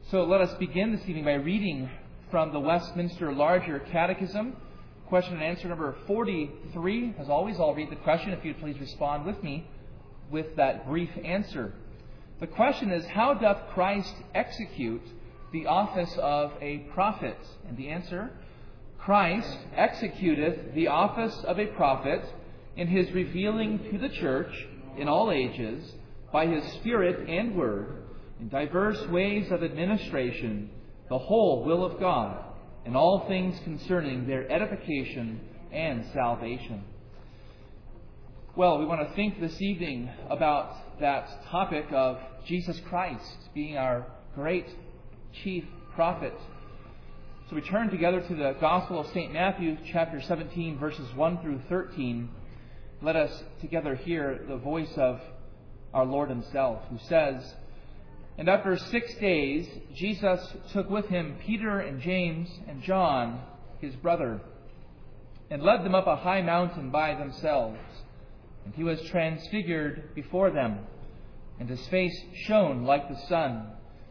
So let us begin this evening by reading from the Westminster Larger Catechism, question and answer number 43. As always, I'll read the question if you'd please respond with me with that brief answer. The question is, how doth Christ execute the office of a prophet? And the answer, Christ executeth the office of a prophet in his revealing to the church in all ages by his Spirit and Word in diverse ways of administration the whole will of God and all things concerning their edification and salvation. Well, we want to think this evening about that topic of Jesus Christ being our great chief prophet. So we turn together to the Gospel of St. Matthew, chapter 17, verses 1 through 13. Let us together hear the voice of our Lord himself, who says, "And after 6 days, Jesus took with him Peter and James and John, his brother, and led them up a high mountain by themselves. And he was transfigured before them, and his face shone like the sun,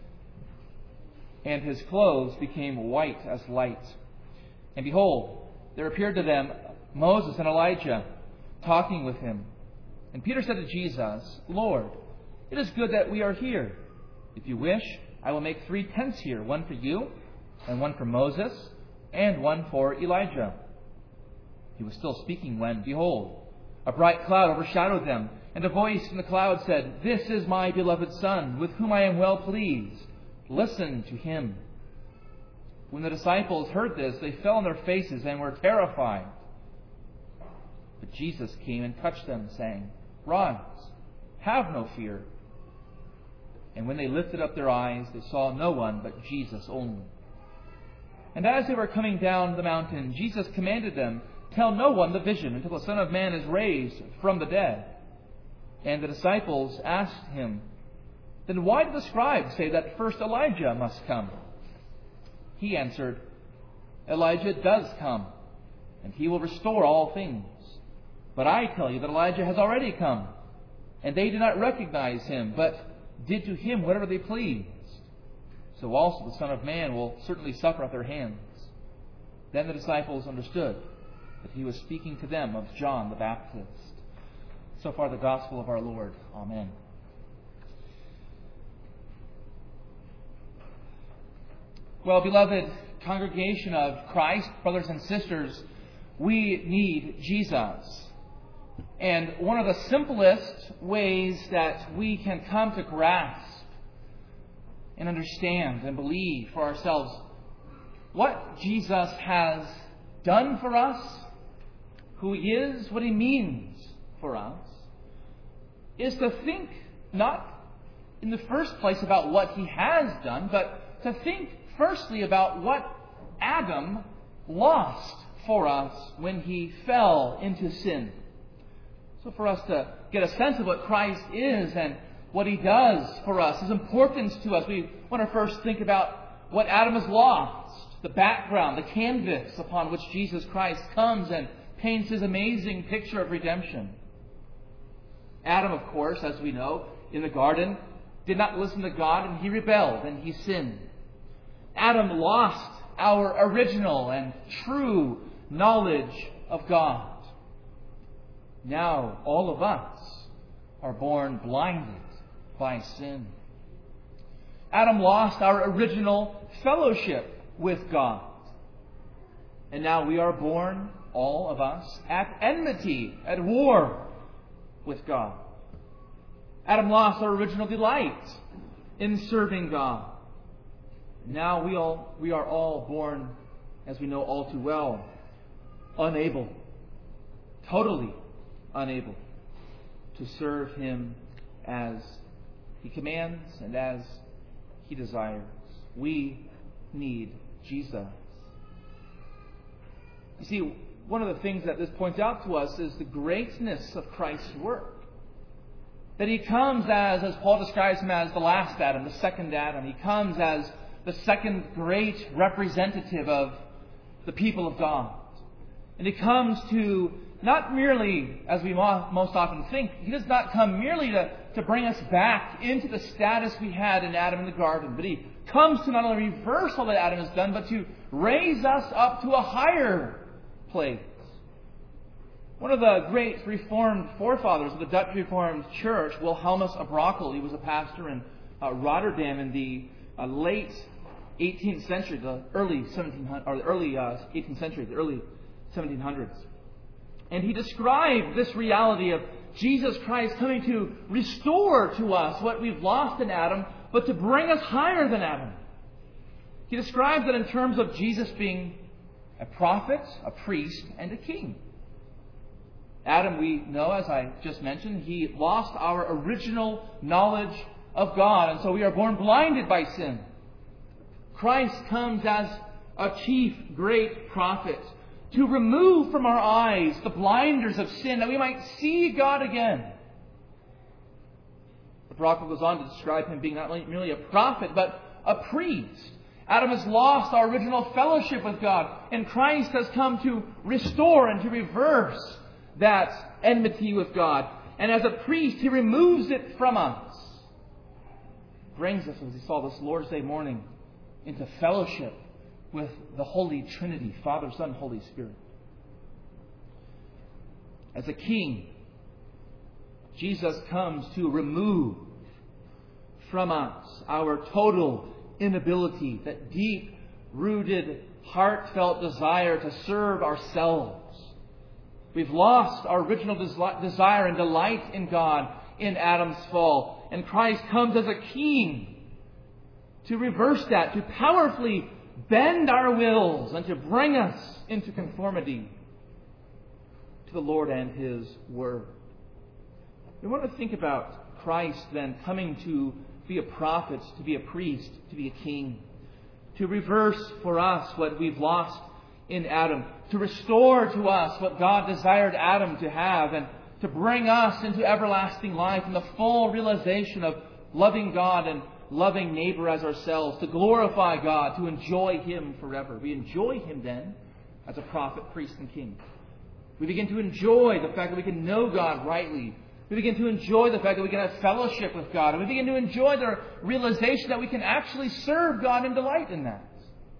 and his clothes became white as light. And behold, there appeared to them Moses and Elijah, talking with him. And Peter said to Jesus, Lord, it is good that we are here. If you wish, I will make 3 tents here, one for you, and one for Moses, and one for Elijah." He was still speaking when, behold, a bright cloud overshadowed them, and a voice from the cloud said, "This is my beloved Son, with whom I am well pleased. Listen to him." When the disciples heard this, they fell on their faces and were terrified. But Jesus came and touched them, saying, "Rise, have no fear." And when they lifted up their eyes, they saw no one but Jesus only. And as they were coming down the mountain, Jesus commanded them, "Tell no one the vision until the Son of Man is raised from the dead." And the disciples asked him, "Then why did the scribes say that first Elijah must come?" He answered, "Elijah does come, and he will restore all things. But I tell you that Elijah has already come, and they did not recognize him, but did to him whatever they pleased. So also the Son of Man will certainly suffer at their hands." Then the disciples understood that he was speaking to them of John the Baptist. So far the gospel of our Lord. Amen. Well, beloved congregation of Christ, brothers and sisters, we need Jesus. And one of the simplest ways that we can come to grasp and understand and believe for ourselves what Jesus has done for us, who he is, what he means for us, is to think not in the first place about what he has done, but to think firstly about what Adam lost for us when he fell into sin. So for us to get a sense of what Christ is and what he does for us, his importance to us, we want to first think about what Adam has lost, the background, the canvas upon which Jesus Christ comes and paints his amazing picture of redemption. Adam, of course, as we know, in the garden, did not listen to God, and he rebelled and he sinned. Adam lost our original and true knowledge of God. Now all of us are born blinded by sin. Adam lost our original fellowship with God. And now we are born, all of us, at enmity, at war with God. Adam lost our original delight in serving God. Now we are all born, as we know all too well, unable, totally unable to serve him as he commands and as he desires. We need Jesus. You see, one of the things that this points out to us is the greatness of Christ's work. That he comes as Paul describes him as the last Adam, the second Adam. He comes as the second great representative of the people of God. And he comes to not merely, as we most often think, he does not come merely to to bring us back into the status we had in Adam in the garden. But He comes to not only reverse all that Adam has done, but to raise us up to a higher place. One of the great Reformed forefathers of the Dutch Reformed Church, Wilhelmus à Brakel, he was a pastor in Rotterdam in the late 18th century, the early 18th century, the early 1700s. And he described this reality of Jesus Christ coming to restore to us what we've lost in Adam, but to bring us higher than Adam. He describes it in terms of Jesus being a prophet, a priest, and a king. Adam, we know, as I just mentioned, he lost our original knowledge of God, and so we are born blinded by sin. Christ comes as a chief great prophet to remove from our eyes the blinders of sin, that we might see God again. The prophet goes on to describe him being not merely a prophet, but a priest. Adam has lost our original fellowship with God, and Christ has come to restore and to reverse that enmity with God. And as a priest, He removes it from us. Brings us, as we saw this Lord's Day morning, into fellowship with the Holy Trinity, Father, Son, Holy Spirit. As a king, Jesus comes to remove from us our total inability, that deep-rooted, heartfelt desire to serve ourselves. We've lost our original desire and delight in God in Adam's fall. And Christ comes as a king to reverse that, to powerfully bend our wills and to bring us into conformity to the Lord and His Word. We want to think about Christ then coming to be a prophet, to be a priest, to be a king, to reverse for us what we've lost in Adam, to restore to us what God desired Adam to have, and to bring us into everlasting life and the full realization of loving God and loving neighbor as ourselves, to glorify God, to enjoy Him forever. We enjoy Him then as a prophet, priest, and king. We begin to enjoy the fact that we can know God rightly. We begin to enjoy the fact that we can have fellowship with God. And we begin to enjoy the realization that we can actually serve God and delight in that.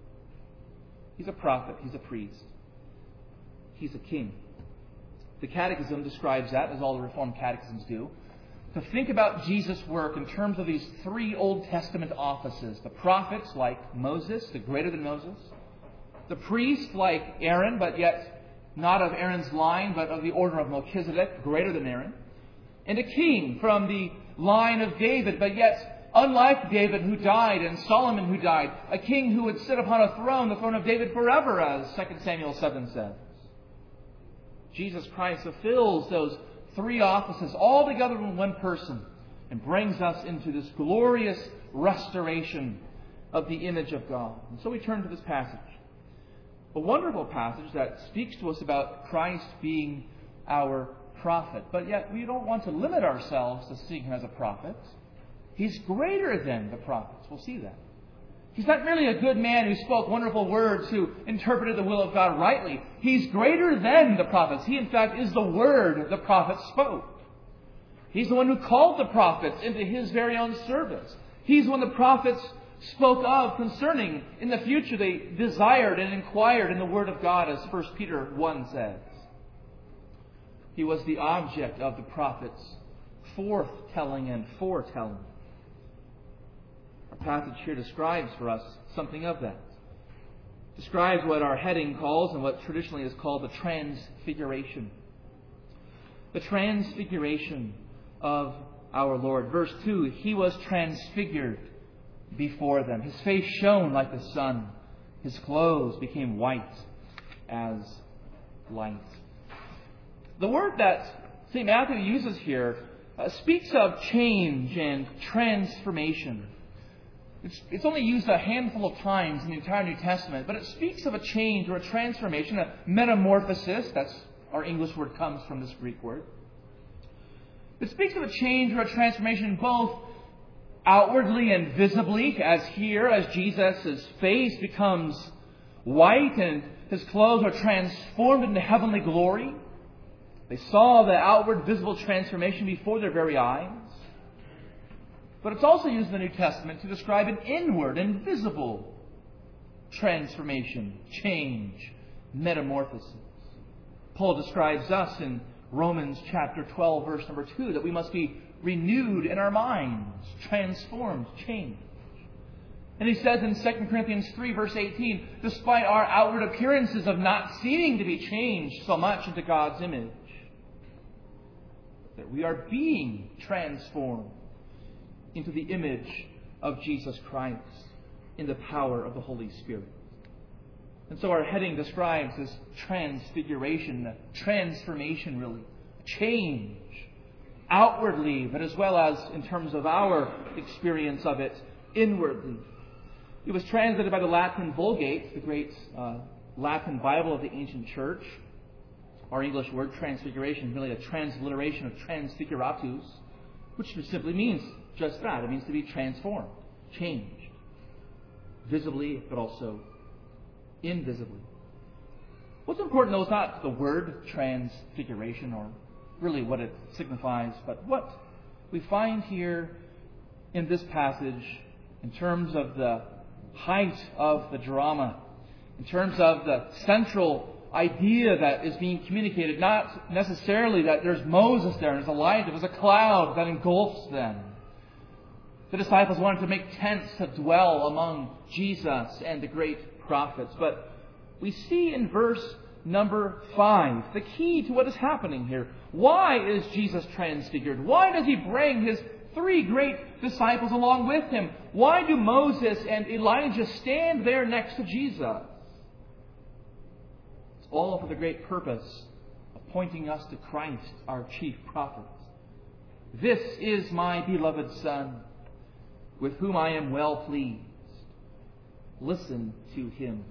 He's a prophet. He's a priest. He's a king. The Catechism describes that, as all the Reformed catechisms do. To think about Jesus' work in terms of these three Old Testament offices. The prophets, like Moses, the greater than Moses. The priest, like Aaron, but yet not of Aaron's line, but of the order of Melchizedek, greater than Aaron. And a king from the line of David, but yet unlike David who died and Solomon who died, a king who would sit upon a throne, the throne of David forever, as 2 Samuel 7 says. Jesus Christ fulfills those three offices all together in one person and brings us into this glorious restoration of the image of God. And so we turn to this passage. A wonderful passage that speaks to us about Christ being our prophet. But yet we don't want to limit ourselves to seeing Him as a prophet. He's greater than the prophets. We'll see that. He's not merely a good man who spoke wonderful words, who interpreted the will of God rightly. He's greater than the prophets. He, in fact, is the word the prophets spoke. He's the one who called the prophets into His very own service. He's the one the prophets spoke of concerning in the future they desired and inquired in the Word of God, as 1 Peter 1 says. He was the object of the prophets' forthtelling and foretelling. Our passage here describes for us something of that. Describes what our heading calls and what traditionally is called the transfiguration. The transfiguration of our Lord. Verse 2, He was transfigured before them. His face shone like the sun. His clothes became white as light. The word that St. Matthew uses here speaks of change and transformation. It's only used a handful of times in the entire New Testament, but it speaks of a change or a transformation, a metamorphosis. That's our English word comes from this Greek word. It speaks of a change or a transformation both outwardly and visibly, as here, as Jesus' face becomes white and His clothes are transformed into heavenly glory. They saw the outward visible transformation before their very eyes. But it's also used in the New Testament to describe an inward and visible transformation, change, metamorphosis. Paul describes us in Romans chapter 12, verse number 2, that we must be renewed in our minds, transformed, changed. And he says in 2 Corinthians 3, verse 18, despite our outward appearances of not seeming to be changed so much into God's image, that we are being transformed into the image of Jesus Christ in the power of the Holy Spirit. And so our heading describes this transfiguration, transformation really, change outwardly, but as well as in terms of our experience of it inwardly. It was translated by the Latin Vulgate, the great Latin Bible of the ancient church. Our English word transfiguration is really a transliteration of transfiguratus, which simply means just that. It means to be transformed, changed, visibly, but also invisibly. What's important, though, is not the word transfiguration or really what it signifies, but what we find here in this passage in terms of the height of the drama, in terms of the central idea that is being communicated, not necessarily that there's Moses there and there's Elijah, there's a cloud that engulfs them. The disciples wanted to make tents to dwell among Jesus and the great prophets. But we see in verse number 5 the key to what is happening here. Why is Jesus transfigured? Why does he bring his 3 great disciples along with him? Why do Moses and Elijah stand there next to Jesus? It's all for the great purpose of pointing us to Christ, our chief prophet. This is my beloved Son, with whom I am well pleased. Listen to him.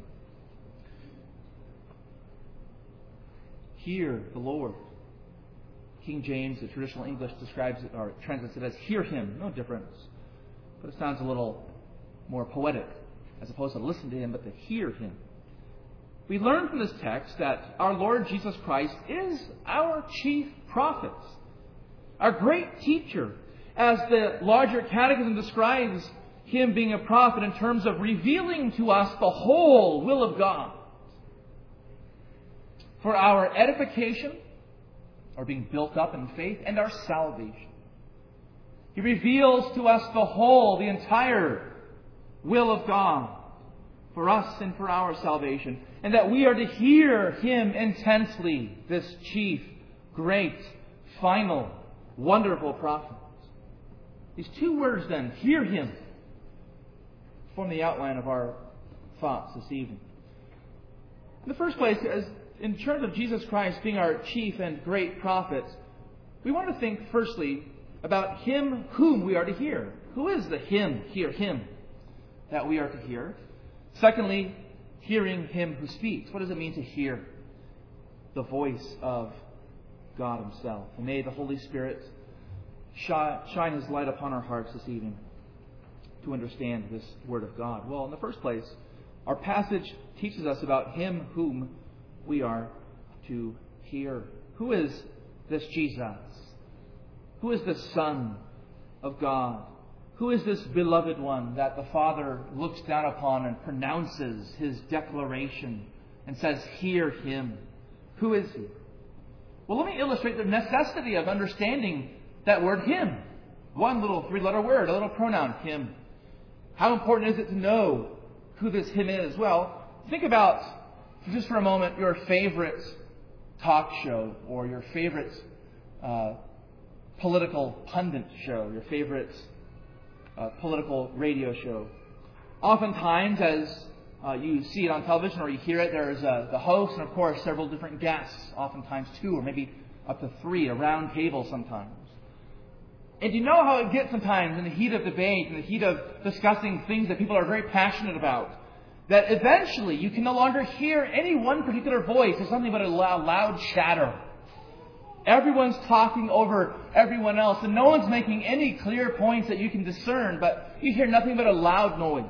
Hear the Lord. King James, the traditional English, describes it or translates it as hear him. No difference. But it sounds a little more poetic, as opposed to listen to him, but to hear him. We learn from this text that our Lord Jesus Christ is our chief prophet, our great teacher, as the larger catechism describes him being a prophet in terms of revealing to us the whole will of God for our edification, or being built up in faith, and our salvation. He reveals to us the whole, the entire will of God for us and for our salvation, and that we are to hear him intensely, this chief, great, final, wonderful prophet. These 2 words then, hear him, form the outline of our thoughts this evening. In the first place, as in terms of Jesus Christ being our chief and great prophet, we want to think firstly about him whom we are to hear. Who is the him, hear him, that we are to hear? Secondly, hearing him who speaks. What does it mean to hear the voice of God himself? And may the Holy Spirit shine his light upon our hearts this evening to understand this word of God. Well, in the first place, our passage teaches us about him whom we are to hear. Who is this Jesus? Who is the Son of God? Who is this beloved one that the Father looks down upon and pronounces his declaration and says, hear him? Who is he? Well, let me illustrate the necessity of understanding that word him. One little 3-letter word, a little pronoun, him. How important is it to know who this him is? Well, think about, just for a moment, your favorite talk show or your favorite political pundit show, your favorite political radio show. Oftentimes, as you see it on television or you hear it, there's the host and, of course, several different guests, oftentimes 2 or maybe up to 3, a round table sometimes. And you know how it gets sometimes in the heat of debate, in the heat of discussing things that people are very passionate about, that eventually you can no longer hear any one particular voice. It's something but a loud chatter. Everyone's talking over everyone else, and no one's making any clear points that you can discern, but you hear nothing but a loud noise.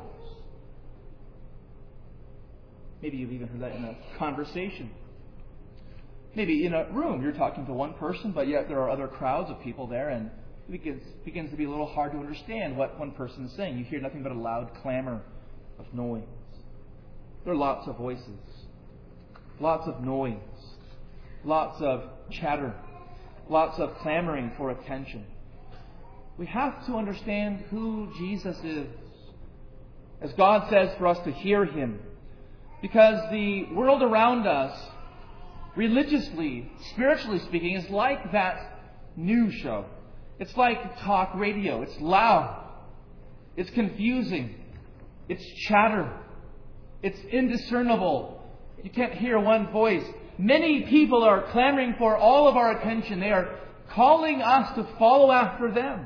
Maybe you've even heard that in a conversation. Maybe in a room you're talking to one person, but yet there are other crowds of people there, and it begins to be a little hard to understand what one person is saying. You hear nothing but a loud clamor of noise. There are lots of voices, lots of noise, lots of chatter, lots of clamoring for attention. We have to understand who Jesus is, as God says for us to hear Him, because the world around us, religiously, spiritually speaking, is like that news show. It's like talk radio. It's loud. It's confusing. It's chatter. It's indiscernible. You can't hear one voice. Many people are clamoring for all of our attention. They are calling us to follow after them.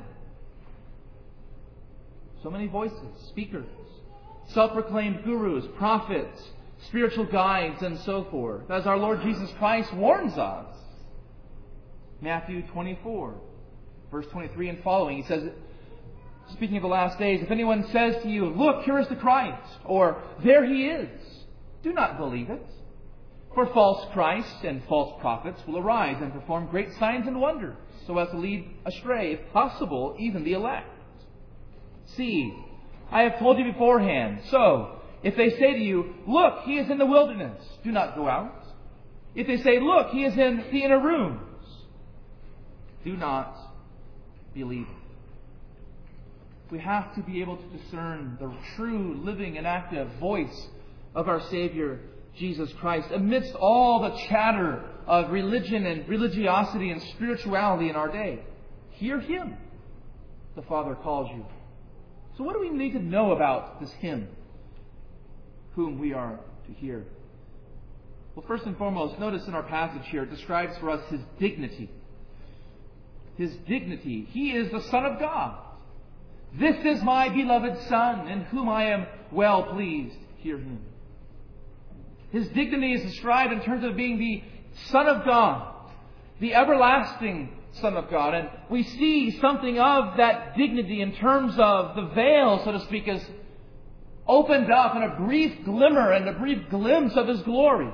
So many voices, speakers, self-proclaimed gurus, prophets, spiritual guides, and so forth. As our Lord Jesus Christ warns us. Matthew 24, verse 23 and following. He says, speaking of the last days, if anyone says to you, "Look, here is the Christ," or "There He is," do not believe it. For false Christs and false prophets will arise and perform great signs and wonders, so as to lead astray, if possible, even the elect. See, I have told you beforehand. So, if they say to you, "Look, He is in the wilderness," do not go out. If they say, "Look, He is in the inner rooms," do not believe it. We have to be able to discern the true, living, and active voice of our Savior, Jesus Christ, amidst all the chatter of religion and religiosity and spirituality in our day. Hear Him, the Father calls you. So what do we need to know about this Him whom we are to hear? Well, first and foremost, notice in our passage here, it describes for us His dignity. His dignity. He is the Son of God. "This is my beloved Son, in whom I am well pleased." Hear Him. His dignity is described in terms of being the Son of God, the everlasting Son of God. And we see something of that dignity in terms of the veil, so to speak, is opened up in a brief glimmer and a brief glimpse of His glory.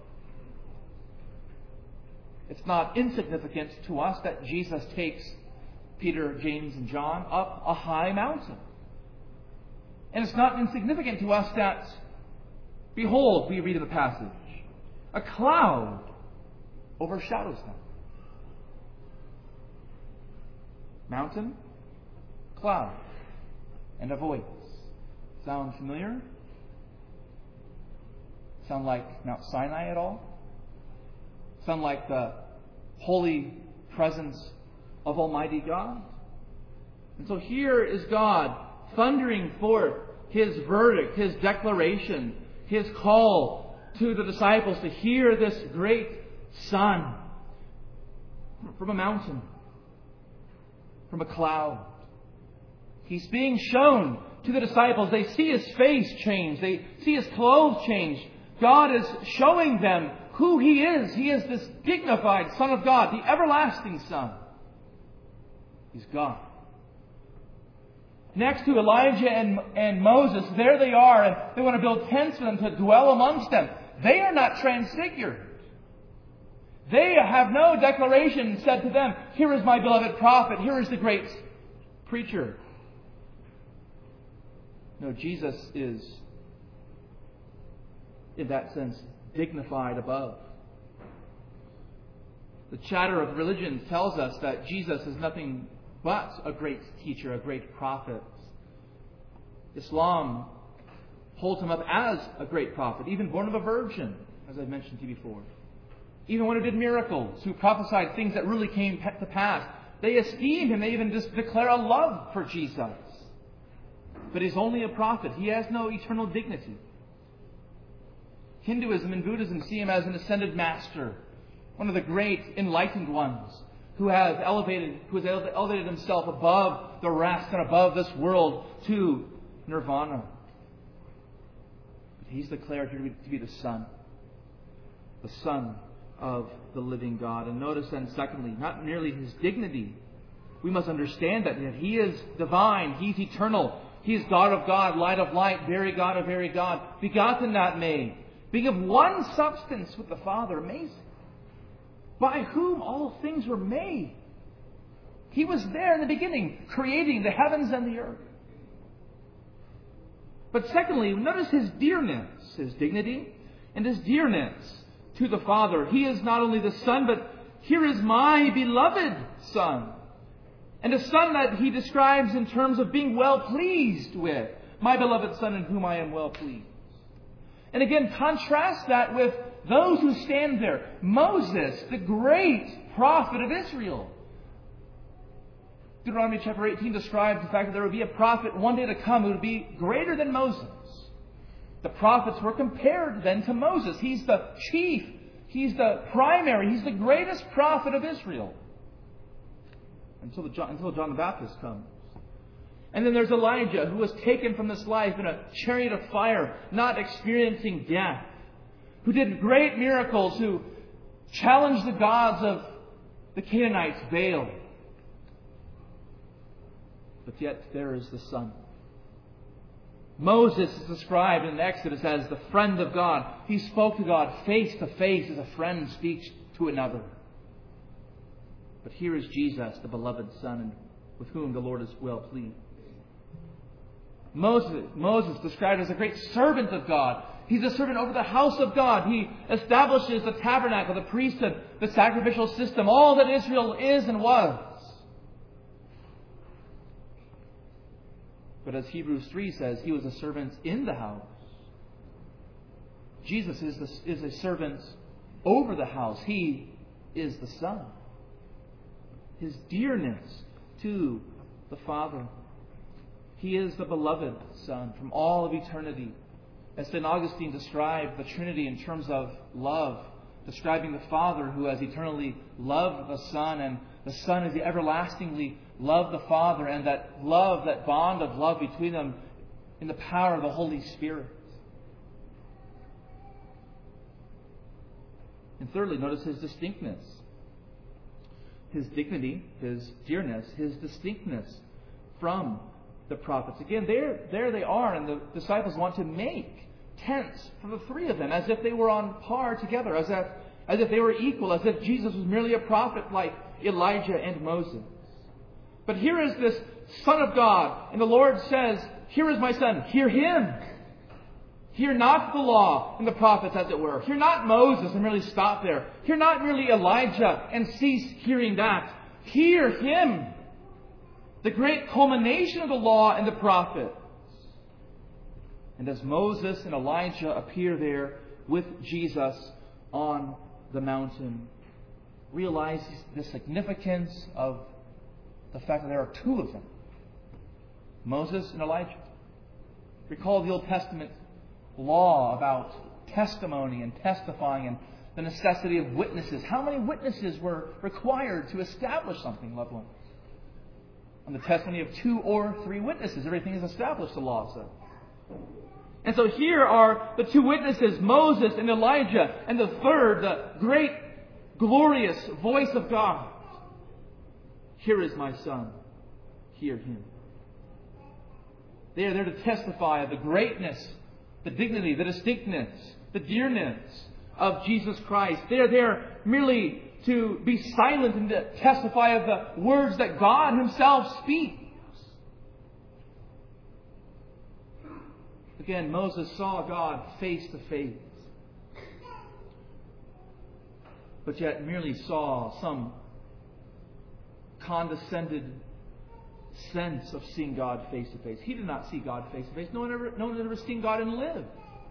It's not insignificant to us that Jesus takes Peter, James, and John up a high mountain. And it's not insignificant to us that, behold, we read in the passage, a cloud overshadows them. Mountain, cloud, and a voice. Sound familiar? Sound like Mount Sinai at all? Sound like the holy presence of Almighty God? And so here is God thundering forth His verdict, His declaration, His call to the disciples to hear this great Son from a mountain, from a cloud. He's being shown to the disciples. They see His face change. They see His clothes change. God is showing them who He is. He is this dignified Son of God, the everlasting Son. He's God. Next to Elijah and Moses, there they are, and they want to build tents for them to dwell amongst them. They are not transfigured. They have no declaration said to them, "Here is my beloved prophet, here is the great preacher." No, Jesus is, in that sense, dignified above. The chatter of religion tells us that Jesus is nothing but a great teacher, a great prophet. Islam holds Him up as a great prophet, even born of a virgin, as I've mentioned to you before. Even one who did miracles, who prophesied things that really came to pass. They esteem Him. They even just declare a love for Jesus. But He's only a prophet. He has no eternal dignity. Hinduism and Buddhism see Him as an ascended master, one of the great enlightened ones who has elevated Himself above the rest and above this world to nirvana. But He's declared here to be the Son of the living God. And notice then, secondly, not merely His dignity. We must understand that He is divine. He's eternal. He is God of God, light of light, very God of very God, begotten, not made, being of one substance with the Father. Amazing. By whom all things were made. He was there in the beginning, creating the heavens and the earth. But secondly, notice His dearness, His dignity, and His dearness to the Father. He is not only the Son, but here is my beloved Son. And a Son that He describes in terms of being well pleased with. My beloved Son in whom I am well pleased. And again, contrast that with those who stand there. Moses, the great prophet of Israel. Deuteronomy chapter 18 describes the fact that there would be a prophet one day to come who would be greater than Moses. The prophets were compared then to Moses. He's the chief. He's the primary. He's the greatest prophet of Israel. Until John the Baptist comes. And then there's Elijah, who was taken from this life in a chariot of fire, not experiencing death. Who did great miracles, who challenged the gods of the Canaanites, Baal. But yet there is the Son. Moses is described in Exodus as the friend of God. He spoke to God face to face as a friend speaks to another. But here is Jesus, the beloved Son, with whom the Lord is well pleased. Moses described as a great servant of God. He's a servant over the house of God. He establishes the tabernacle, the priesthood, the sacrificial system, all that Israel is and was. But as Hebrews 3 says, He was a servant in the house. Jesus is a servant over the house. He is the Son. His dearness to the Father. He is the beloved Son from all of eternity. As St. Augustine described the Trinity in terms of love, describing the Father who has eternally loved the Son, and the Son as He everlastingly loved the Father, and that love, that bond of love between them in the power of the Holy Spirit. And thirdly, notice His distinctness. His dignity, His dearness, His distinctness from the prophets. Again, there they are, and the disciples want to make tents for the three of them, as if they were on par together, as if they were equal, as if Jesus was merely a prophet like Elijah and Moses. But here is this Son of God, and the Lord says, "Here is my Son, hear Him. Hear not the law and the prophets, as it were. Hear not Moses and merely stop there. Hear not merely Elijah and cease hearing that. Hear Him." The great culmination of the law and the prophets. And as Moses and Elijah appear there with Jesus on the mountain, realize the significance of the fact that there are two of them. Moses and Elijah. Recall the Old Testament law about testimony and testifying and the necessity of witnesses. How many witnesses were required to establish something, loved ones? On the testimony of 2 or 3 witnesses, everything is established, the law says. And so here are the 2 witnesses, Moses and Elijah, and the third, the great, glorious voice of God. Here is my Son. Hear Him. They are there to testify of the greatness, the dignity, the distinctness, the dearness of Jesus Christ. They are there merely to be silent and to testify of the words that God Himself speaks. Again, Moses saw God face to face, but yet merely saw some condescended sense of seeing God face to face. He did not see God face to face. No one had ever seen God and lived.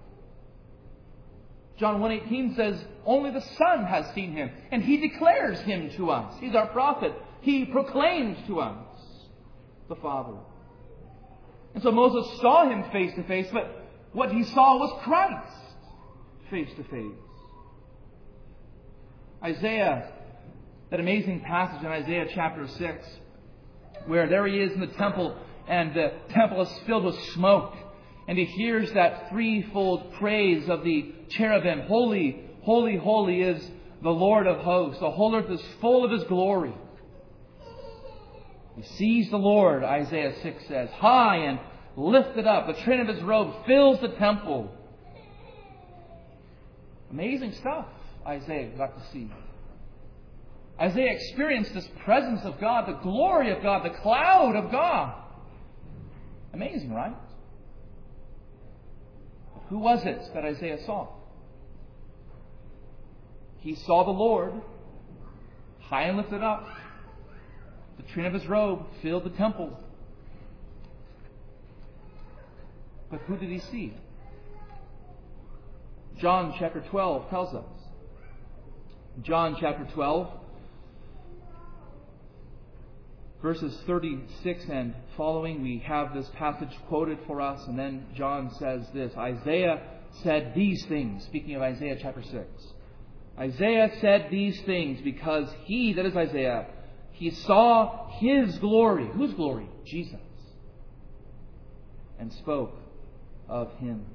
John 1:18 says, only the Son has seen Him, and He declares Him to us. He's our prophet. He proclaims to us the Father. And so Moses saw Him face to face, but what he saw was Christ face to face. Isaiah, that amazing passage in Isaiah chapter 6, where there he is in the temple, and the temple is filled with smoke. And he hears that threefold praise of the cherubim. Holy, holy, holy is the Lord of hosts. The whole earth is full of His glory. He sees the Lord, Isaiah 6 says, high and lifted up. The train of His robe fills the temple. Amazing stuff Isaiah got to see. Isaiah experienced this presence of God, the glory of God, the cloud of God. Amazing, right? But who was it that Isaiah saw? He saw the Lord, high and lifted up. The train of his robe filled the temple. But who did he see? John chapter 12 tells us. John chapter 12, verses 36 and following, we have this passage quoted for us, and then John says this: Isaiah said these things, speaking of Isaiah chapter 6. Isaiah said these things because he, that is Isaiah, he saw his glory. Whose glory? Jesus. And spoke of him.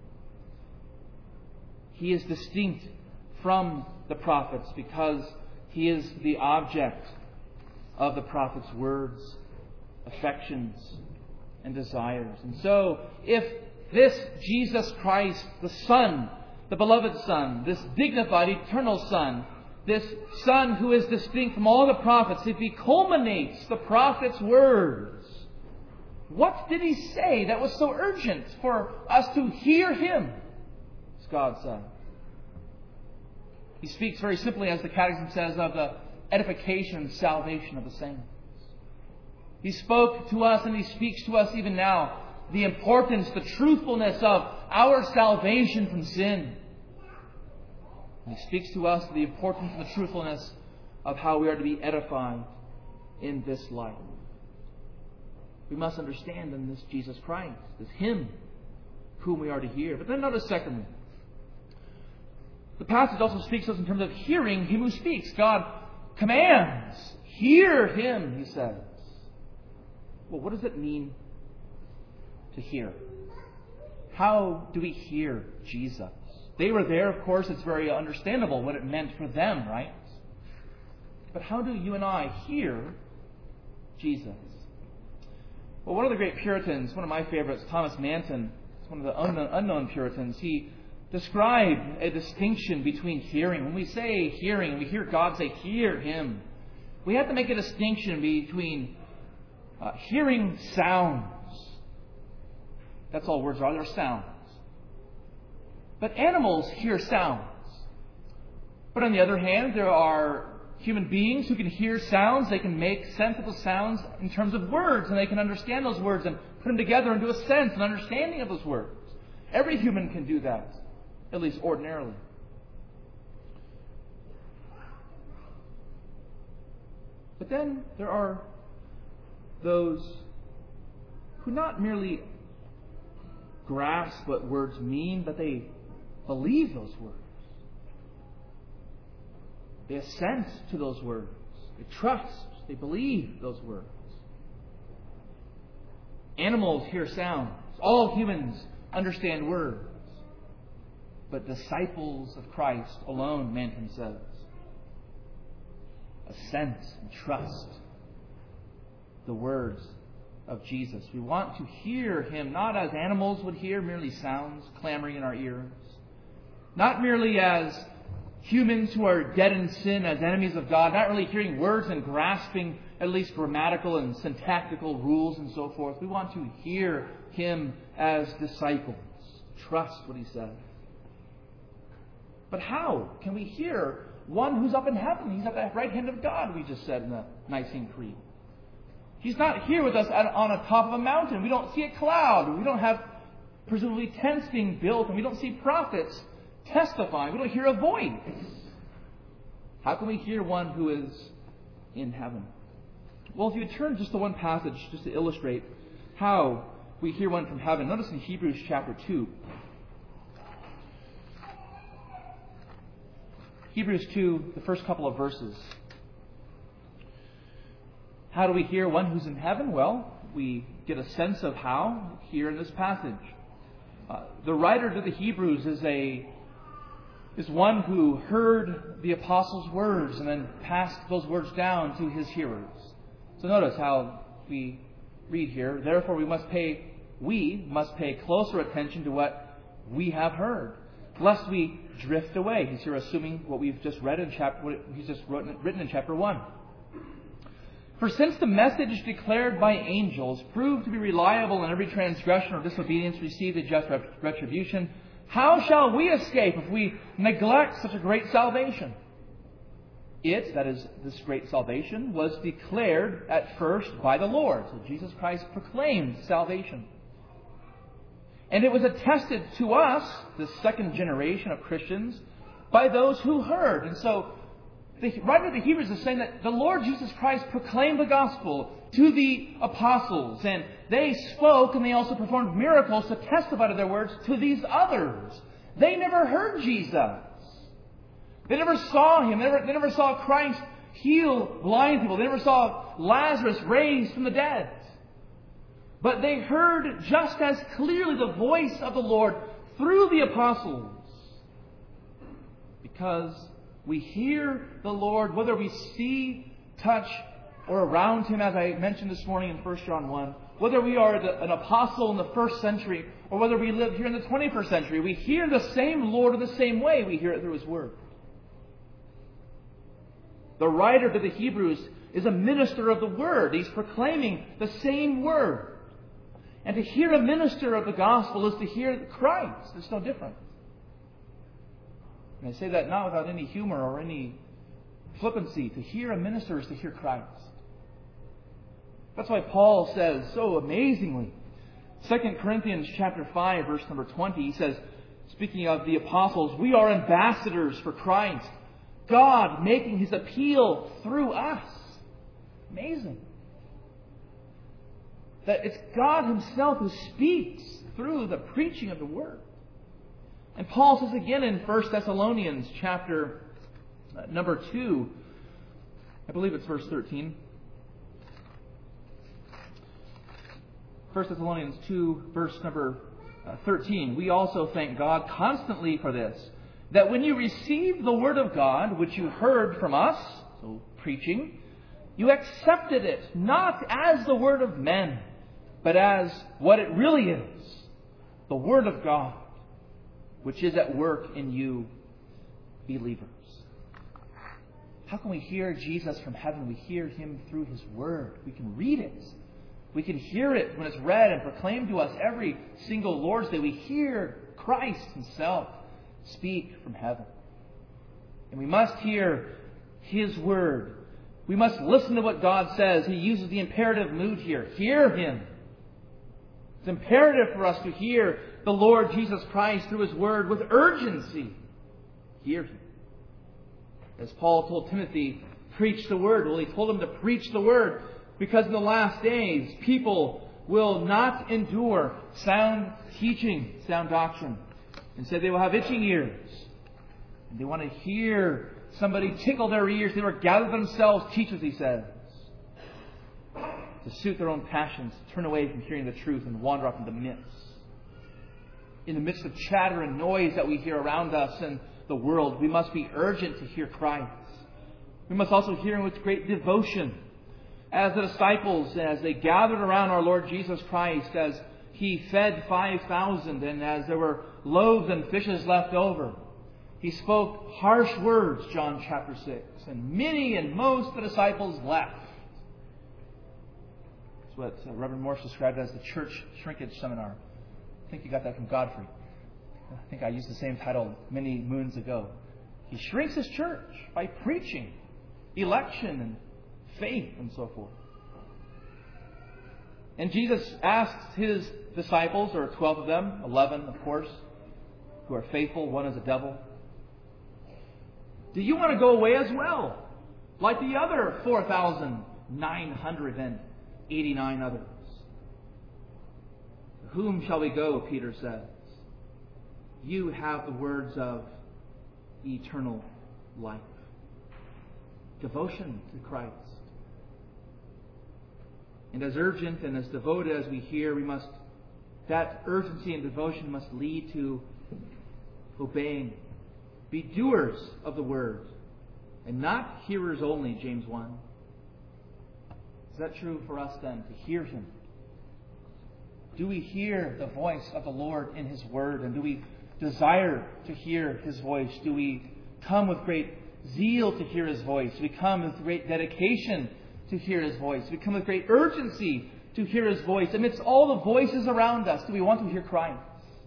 He is distinct from the prophets because he is the object of the prophets' words, affections, and desires. And so, if this Jesus Christ, the Son, the beloved Son, this dignified eternal Son, this Son who is distinct from all the prophets, if he culminates the prophets' words, what did he say that was so urgent for us to hear him? As God said. He speaks very simply, as the Catechism says, of the edification and salvation of the saints. He spoke to us and he speaks to us even now the importance, the truthfulness of our salvation from sin. And he speaks to us the importance and the truthfulness of how we are to be edified in this life. We must understand in this Jesus Christ, this Him whom we are to hear. But then notice secondly, the passage also speaks to us in terms of hearing Him who speaks. God commands, hear Him, He says. Well, what does it mean to hear? How do we hear Jesus? They were there, of course. It's very understandable what it meant for them, right? But how do you and I hear Jesus? Well, one of the great Puritans, one of my favorites, Thomas Manton, one of the unknown Puritans, he described a distinction between hearing. When we say hearing, we hear God say, hear Him. We have to make a distinction between hearing sounds. That's all words are. They're sounds. But animals hear sounds. But on the other hand, there are human beings who can hear sounds. They can make sense of those sounds in terms of words, and they can understand those words and put them together into a sense, an understanding of those words. Every human can do that, at least ordinarily. But then there are those who not merely grasp what words mean, but they believe those words. They assent to those words. They trust. They believe those words. Animals hear sounds. All humans understand words. But disciples of Christ alone, Manton says, assent and trust the words of Jesus. We want to hear Him not as animals would hear, merely sounds clamoring in our ears. Not merely as humans who are dead in sin, as enemies of God, not really hearing words and grasping at least grammatical and syntactical rules and so forth. We want to hear Him as disciples. Trust what He says. But how can we hear one who's up in heaven? He's at the right hand of God, we just said in the Nicene Creed. He's not here with us on a top of a mountain. We don't see a cloud. We don't have presumably tents being built, and we don't see prophets testifying. We don't hear a voice. How can we hear one who is in heaven? Well, if you turn just to one passage, just to illustrate how we hear one from heaven, notice in Hebrews chapter 2. Hebrews 2, the first couple of verses. How do we hear one who's in heaven? Well, we get a sense of how here in this passage. The writer to the Hebrews is one who heard the apostles' words and then passed those words down to his hearers. So notice how we read here. Therefore we must pay closer attention to what we have heard. lest we drift away. He's here assuming what we've just read in what he's just written in chapter 1. For since the message declared by angels proved to be reliable, and every transgression or disobedience received a just retribution, how shall we escape if we neglect such a great salvation? It, that is, this great salvation, was declared at first by the Lord. So Jesus Christ proclaimed salvation. And it was attested to us, the second generation of Christians, by those who heard. And so the writer of the Hebrews is saying that the Lord Jesus Christ proclaimed the gospel to the apostles. And they spoke and they also performed miracles to testify to their words to these others. They never heard Jesus. They never saw Him. They never saw Christ heal blind people. They never saw Lazarus raised from the dead. But they heard just as clearly the voice of the Lord through the apostles. Because we hear the Lord, whether we see, touch, or around Him, as I mentioned this morning in 1 John 1. Whether we are an apostle in the first century, or whether we live here in the 21st century, we hear the same Lord in the same way. We hear it through His Word. The writer to the Hebrews is a minister of the Word. He's proclaiming the same Word. And to hear a minister of the gospel is to hear Christ. It's no different. And I say that not without any humor or any flippancy. To hear a minister is to hear Christ. That's why Paul says so amazingly, 2 Corinthians chapter 5, verse number 20, he says, speaking of the apostles, we are ambassadors for Christ, God making His appeal through us. Amazing. That it's God Himself who speaks through the preaching of the Word. And Paul says again in 1 Thessalonians chapter number 2, I believe it's verse 13. 1 Thessalonians 2, verse number 13. We also thank God constantly for this, that when you received the Word of God, which you heard from us, so preaching, you accepted it not as the word of men, but as what it really is, the Word of God, which is at work in you believers. How can we hear Jesus from heaven? We hear Him through His Word. We can read it. We can hear it when it's read and proclaimed to us every single Lord's Day. We hear Christ Himself speak from heaven. And we must hear His Word. We must listen to what God says. He uses the imperative mood here. Hear Him. It's imperative for us to hear the Lord Jesus Christ through His Word with urgency. Hear Him. As Paul told Timothy, preach the Word. Well, he told him to preach the Word because in the last days, people will not endure sound teaching, sound doctrine. Instead, they will have itching ears. And they want to hear somebody tickle their ears. They will gather themselves, teach as he says, to suit their own passions, turn away from hearing the truth and wander off into myths. In the midst of chatter and noise that we hear around us in the world, we must be urgent to hear Christ. We must also hear Him with great devotion. As the disciples, as they gathered around our Lord Jesus Christ, as He fed 5,000, and as there were loaves and fishes left over, He spoke harsh words, John chapter 6. And many and most of the disciples left. That's what Reverend Morse described as the church shrinkage seminar. I think you got that from Godfrey. I think I used the same title many moons ago. He shrinks His church by preaching election and faith and so forth. And Jesus asks His disciples, or 12 of them, 11 of course, who are faithful, one is a devil, do you want to go away as well, like the other 4,989 others? To whom shall we go, Peter says. You have the words of eternal life. Devotion to Christ. And as urgent and as devoted as we hear, that urgency and devotion must lead to obeying. Be doers of the word and not hearers only, James 1. Is that true for us then, to hear Him? Do we hear the voice of the Lord in His Word? And do we desire to hear His voice? Do we come with great zeal to hear His voice? Do we come with great dedication to hear His voice? Do we come with great urgency to hear His voice? Amidst all the voices around us, do we want to hear Christ?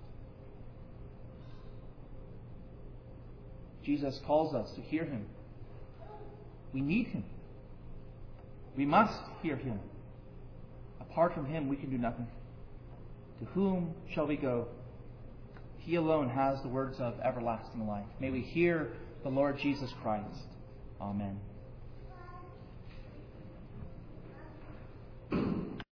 Jesus calls us to hear Him. We need Him. We must hear Him. Apart from Him, we can do nothing. To whom shall we go? He alone has the words of everlasting life. May we hear the Lord Jesus Christ. Amen.